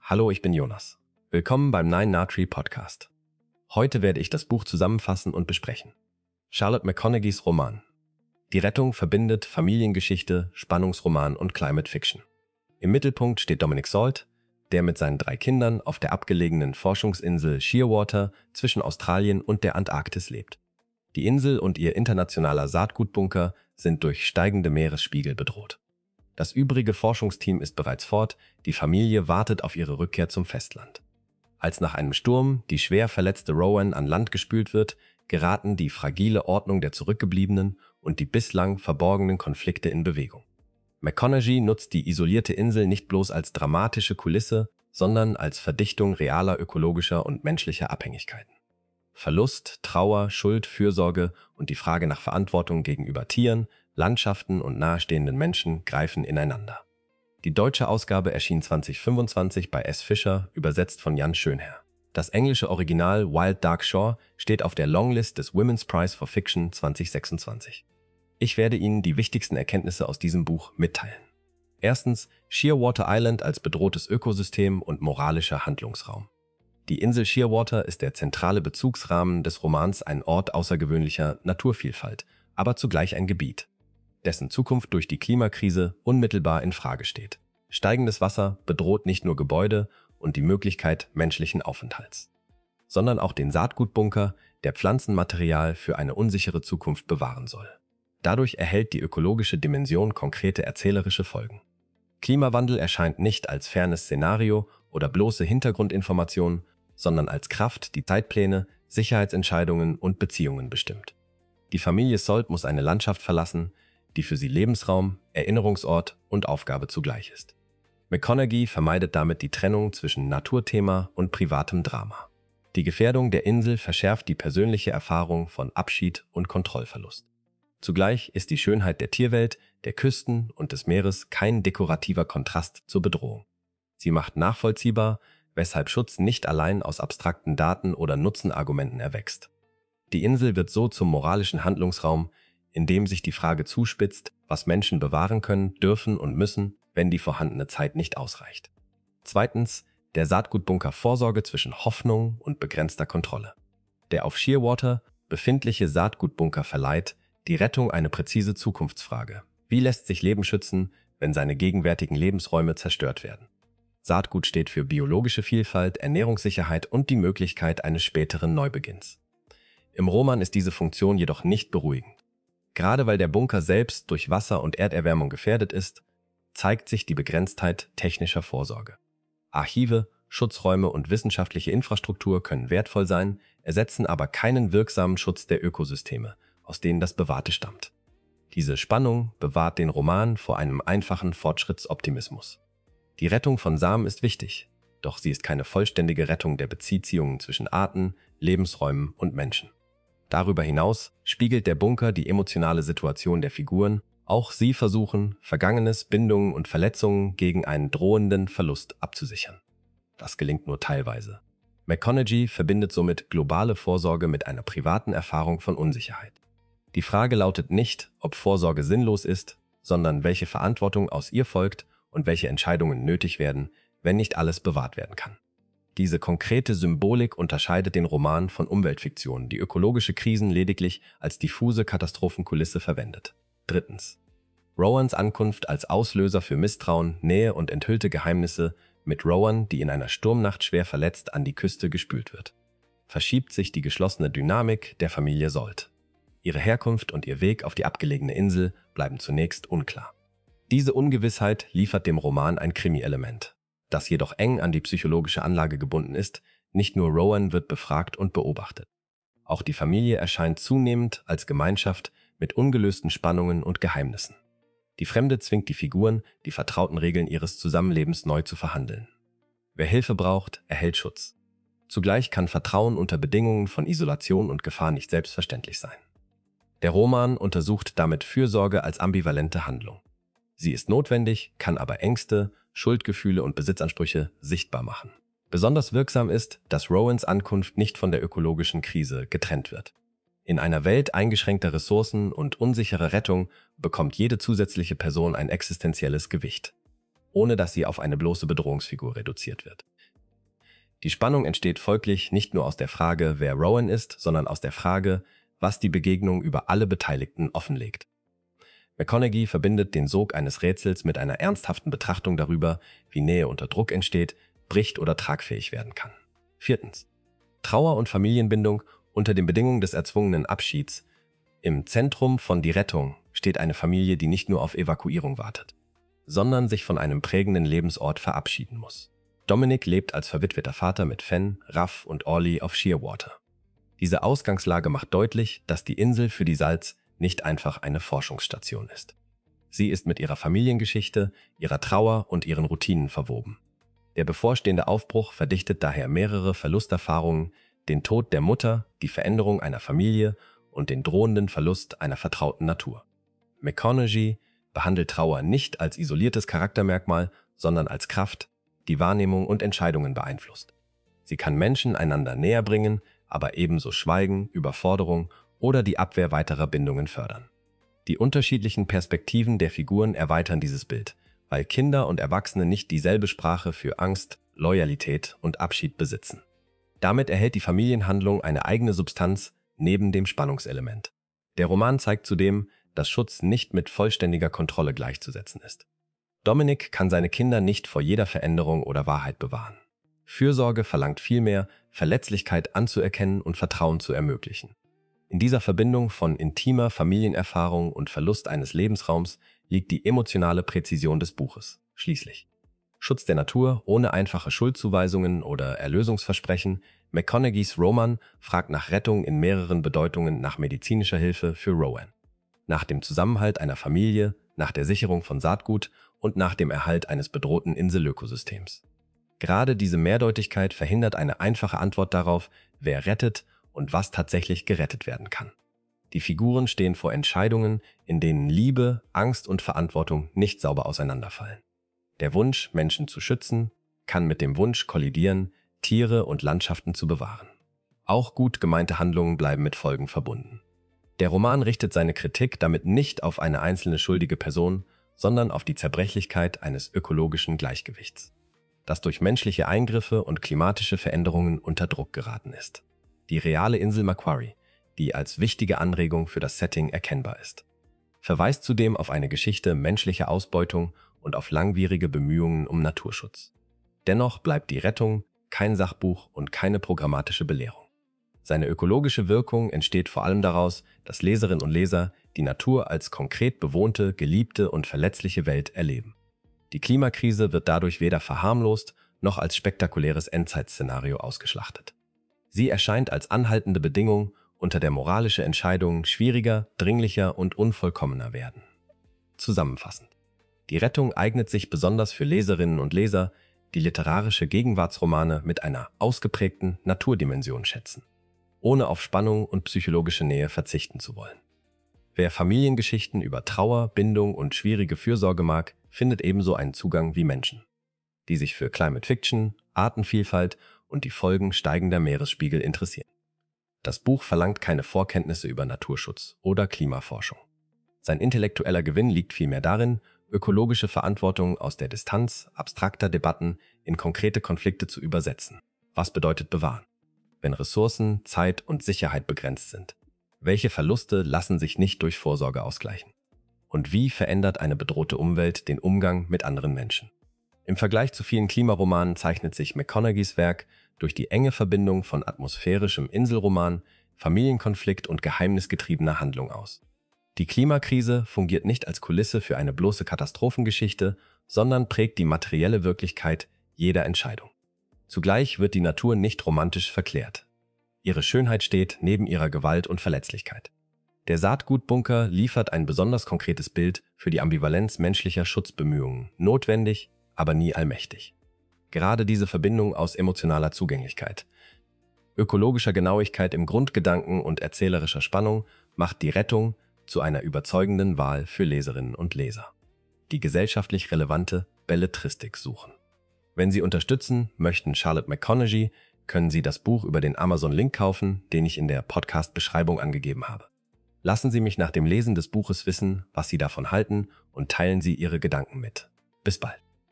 Hallo, ich bin Jonas. Willkommen beim Nine Nine Podcast. Heute werde ich das Buch zusammenfassen und besprechen. Charlotte McConaugheys Roman. Die Rettung verbindet Familiengeschichte, Spannungsroman und Climate Fiction. Im Mittelpunkt steht Dominic Salt, der mit seinen 3 Kindern auf der abgelegenen Forschungsinsel Shearwater zwischen Australien und der Antarktis lebt. Die Insel und ihr internationaler Saatgutbunker sind durch steigende Meeresspiegel bedroht. Das übrige Forschungsteam ist bereits fort, die Familie wartet auf ihre Rückkehr zum Festland. Als nach einem Sturm die schwer verletzte Rowan an Land gespült wird, geraten die fragile Ordnung der Zurückgebliebenen und die bislang verborgenen Konflikte in Bewegung. McConaughey nutzt die isolierte Insel nicht bloß als dramatische Kulisse, sondern als Verdichtung realer ökologischer und menschlicher Abhängigkeiten. Verlust, Trauer, Schuld, Fürsorge und die Frage nach Verantwortung gegenüber Tieren, Landschaften und nahestehenden Menschen greifen ineinander. Die deutsche Ausgabe erschien 2025 bei S. Fischer, übersetzt von Jan Schönherr. Das englische Original Wild Dark Shore steht auf der Longlist des Women's Prize for Fiction 2026. Ich werde Ihnen die wichtigsten Erkenntnisse aus diesem Buch mitteilen. Erstens, Shearwater Island als bedrohtes Ökosystem und moralischer Handlungsraum. Die Insel Shearwater ist der zentrale Bezugsrahmen des Romans, ein Ort außergewöhnlicher Naturvielfalt, aber zugleich ein Gebiet, dessen Zukunft durch die Klimakrise unmittelbar in Frage steht. Steigendes Wasser bedroht nicht nur Gebäude und die Möglichkeit menschlichen Aufenthalts, sondern auch den Saatgutbunker, der Pflanzenmaterial für eine unsichere Zukunft bewahren soll. Dadurch erhält die ökologische Dimension konkrete erzählerische Folgen. Klimawandel erscheint nicht als fernes Szenario oder bloße Hintergrundinformation, sondern als Kraft, die Zeitpläne, Sicherheitsentscheidungen und Beziehungen bestimmt. Die Familie Salt muss eine Landschaft verlassen, die für sie Lebensraum, Erinnerungsort und Aufgabe zugleich ist. McConaughey vermeidet damit die Trennung zwischen Naturthema und privatem Drama. Die Gefährdung der Insel verschärft die persönliche Erfahrung von Abschied und Kontrollverlust. Zugleich ist die Schönheit der Tierwelt, der Küsten und des Meeres kein dekorativer Kontrast zur Bedrohung. Sie macht nachvollziehbar, weshalb Schutz nicht allein aus abstrakten Daten oder Nutzenargumenten erwächst. Die Insel wird so zum moralischen Handlungsraum, in dem sich die Frage zuspitzt, was Menschen bewahren können, dürfen und müssen, wenn die vorhandene Zeit nicht ausreicht. Zweitens, der Saatgutbunker Vorsorge zwischen Hoffnung und begrenzter Kontrolle. Der auf Shearwater befindliche Saatgutbunker verleiht die Rettung eine präzise Zukunftsfrage. Wie lässt sich Leben schützen, wenn seine gegenwärtigen Lebensräume zerstört werden? Saatgut steht für biologische Vielfalt, Ernährungssicherheit und die Möglichkeit eines späteren Neubeginns. Im Roman ist diese Funktion jedoch nicht beruhigend. Gerade weil der Bunker selbst durch Wasser- und Erderwärmung gefährdet ist, zeigt sich die Begrenztheit technischer Vorsorge. Archive, Schutzräume und wissenschaftliche Infrastruktur können wertvoll sein, ersetzen aber keinen wirksamen Schutz der Ökosysteme, aus denen das Bewahrte stammt. Diese Spannung bewahrt den Roman vor einem einfachen Fortschrittsoptimismus. Die Rettung von Samen ist wichtig, doch sie ist keine vollständige Rettung der Beziehungen zwischen Arten, Lebensräumen und Menschen. Darüber hinaus spiegelt der Bunker die emotionale Situation der Figuren, auch sie versuchen, Vergangenes, Bindungen und Verletzungen gegen einen drohenden Verlust abzusichern. Das gelingt nur teilweise. McConaughey verbindet somit globale Vorsorge mit einer privaten Erfahrung von Unsicherheit. Die Frage lautet nicht, ob Vorsorge sinnlos ist, sondern welche Verantwortung aus ihr folgt und welche Entscheidungen nötig werden, wenn nicht alles bewahrt werden kann. Diese konkrete Symbolik unterscheidet den Roman von Umweltfiktionen, die ökologische Krisen lediglich als diffuse Katastrophenkulisse verwendet. Drittens. Rowans Ankunft als Auslöser für Misstrauen, Nähe und enthüllte Geheimnisse mit Rowan, die in einer Sturmnacht schwer verletzt an die Küste gespült wird. Verschiebt sich die geschlossene Dynamik der Familie Salt. Ihre Herkunft und ihr Weg auf die abgelegene Insel bleiben zunächst unklar. Diese Ungewissheit liefert dem Roman ein Krimi-Element, das jedoch eng an die psychologische Anlage gebunden ist. Nicht nur Rowan wird befragt und beobachtet. Auch die Familie erscheint zunehmend als Gemeinschaft mit ungelösten Spannungen und Geheimnissen. Die Fremde zwingt die Figuren, die vertrauten Regeln ihres Zusammenlebens neu zu verhandeln. Wer Hilfe braucht, erhält Schutz. Zugleich kann Vertrauen unter Bedingungen von Isolation und Gefahr nicht selbstverständlich sein. Der Roman untersucht damit Fürsorge als ambivalente Handlung. Sie ist notwendig, kann aber Ängste, Schuldgefühle und Besitzansprüche sichtbar machen. Besonders wirksam ist, dass Rowans Ankunft nicht von der ökologischen Krise getrennt wird. In einer Welt eingeschränkter Ressourcen und unsicherer Rettung bekommt jede zusätzliche Person ein existenzielles Gewicht, ohne dass sie auf eine bloße Bedrohungsfigur reduziert wird. Die Spannung entsteht folglich nicht nur aus der Frage, wer Rowan ist, sondern aus der Frage, was die Begegnung über alle Beteiligten offenlegt. McConaughey verbindet den Sog eines Rätsels mit einer ernsthaften Betrachtung darüber, wie Nähe unter Druck entsteht, bricht oder tragfähig werden kann. 4. Trauer und Familienbindung unter den Bedingungen des erzwungenen Abschieds. Im Zentrum von Die Rettung steht eine Familie, die nicht nur auf Evakuierung wartet, sondern sich von einem prägenden Lebensort verabschieden muss. Dominic lebt als verwitweter Vater mit Fenn, Ruff und Orly auf Shearwater. Diese Ausgangslage macht deutlich, dass die Insel für die Salz nicht einfach eine Forschungsstation ist. Sie ist mit ihrer Familiengeschichte, ihrer Trauer und ihren Routinen verwoben. Der bevorstehende Aufbruch verdichtet daher mehrere Verlusterfahrungen, den Tod der Mutter, die Veränderung einer Familie und den drohenden Verlust einer vertrauten Natur. McConaughey behandelt Trauer nicht als isoliertes Charaktermerkmal, sondern als Kraft, die Wahrnehmung und Entscheidungen beeinflusst. Sie kann Menschen einander näher bringen, aber ebenso Schweigen, Überforderung oder die Abwehr weiterer Bindungen fördern. Die unterschiedlichen Perspektiven der Figuren erweitern dieses Bild, weil Kinder und Erwachsene nicht dieselbe Sprache für Angst, Loyalität und Abschied besitzen. Damit erhält die Familienhandlung eine eigene Substanz neben dem Spannungselement. Der Roman zeigt zudem, dass Schutz nicht mit vollständiger Kontrolle gleichzusetzen ist. Dominic kann seine Kinder nicht vor jeder Veränderung oder Wahrheit bewahren. Fürsorge verlangt vielmehr, Verletzlichkeit anzuerkennen und Vertrauen zu ermöglichen. In dieser Verbindung von intimer Familienerfahrung und Verlust eines Lebensraums liegt die emotionale Präzision des Buches. Schließlich Schutz der Natur ohne einfache Schuldzuweisungen oder Erlösungsversprechen. McConaugheys Roman fragt nach Rettung in mehreren Bedeutungen, nach medizinischer Hilfe für Rowan, nach dem Zusammenhalt einer Familie, nach der Sicherung von Saatgut und nach dem Erhalt eines bedrohten Inselökosystems. Gerade diese Mehrdeutigkeit verhindert eine einfache Antwort darauf, wer rettet und was tatsächlich gerettet werden kann. Die Figuren stehen vor Entscheidungen, in denen Liebe, Angst und Verantwortung nicht sauber auseinanderfallen. Der Wunsch, Menschen zu schützen, kann mit dem Wunsch kollidieren, Tiere und Landschaften zu bewahren. Auch gut gemeinte Handlungen bleiben mit Folgen verbunden. Der Roman richtet seine Kritik damit nicht auf eine einzelne schuldige Person, sondern auf die Zerbrechlichkeit eines ökologischen Gleichgewichts, das durch menschliche Eingriffe und klimatische Veränderungen unter Druck geraten ist. Die reale Insel Macquarie, die als wichtige Anregung für das Setting erkennbar ist, verweist zudem auf eine Geschichte menschlicher Ausbeutung und auf langwierige Bemühungen um Naturschutz. Dennoch bleibt die Rettung kein Sachbuch und keine programmatische Belehrung. Seine ökologische Wirkung entsteht vor allem daraus, dass Leserinnen und Leser die Natur als konkret bewohnte, geliebte und verletzliche Welt erleben. Die Klimakrise wird dadurch weder verharmlost noch als spektakuläres Endzeitszenario ausgeschlachtet. Sie erscheint als anhaltende Bedingung, unter der moralische Entscheidungen schwieriger, dringlicher und unvollkommener werden. Zusammenfassend: Die Rettung eignet sich besonders für Leserinnen und Leser, die literarische Gegenwartsromane mit einer ausgeprägten Naturdimension schätzen, ohne auf Spannung und psychologische Nähe verzichten zu wollen. Wer Familiengeschichten über Trauer, Bindung und schwierige Fürsorge mag, findet ebenso einen Zugang wie Menschen, die sich für Climate Fiction, Artenvielfalt und die Folgen steigender Meeresspiegel interessieren. Das Buch verlangt keine Vorkenntnisse über Naturschutz oder Klimaforschung. Sein intellektueller Gewinn liegt vielmehr darin, ökologische Verantwortung aus der Distanz abstrakter Debatten in konkrete Konflikte zu übersetzen. Was bedeutet bewahren, wenn Ressourcen, Zeit und Sicherheit begrenzt sind? Welche Verluste lassen sich nicht durch Vorsorge ausgleichen? Und wie verändert eine bedrohte Umwelt den Umgang mit anderen Menschen? Im Vergleich zu vielen Klimaromanen zeichnet sich McConaughey's Werk durch die enge Verbindung von atmosphärischem Inselroman, Familienkonflikt und geheimnisgetriebener Handlung aus. Die Klimakrise fungiert nicht als Kulisse für eine bloße Katastrophengeschichte, sondern prägt die materielle Wirklichkeit jeder Entscheidung. Zugleich wird die Natur nicht romantisch verklärt. Ihre Schönheit steht neben ihrer Gewalt und Verletzlichkeit. Der Saatgutbunker liefert ein besonders konkretes Bild für die Ambivalenz menschlicher Schutzbemühungen, notwendig, aber nie allmächtig. Gerade diese Verbindung aus emotionaler Zugänglichkeit, ökologischer Genauigkeit im Grundgedanken und erzählerischer Spannung macht die Rettung zu einer überzeugenden Wahl für Leserinnen und Leser, die gesellschaftlich relevante Belletristik suchen. Wenn Sie unterstützen möchten Charlotte McConaughey, können Sie das Buch über den Amazon-Link kaufen, den ich in der Podcast-Beschreibung angegeben habe. Lassen Sie mich nach dem Lesen des Buches wissen, was Sie davon halten, und teilen Sie Ihre Gedanken mit. Bis bald.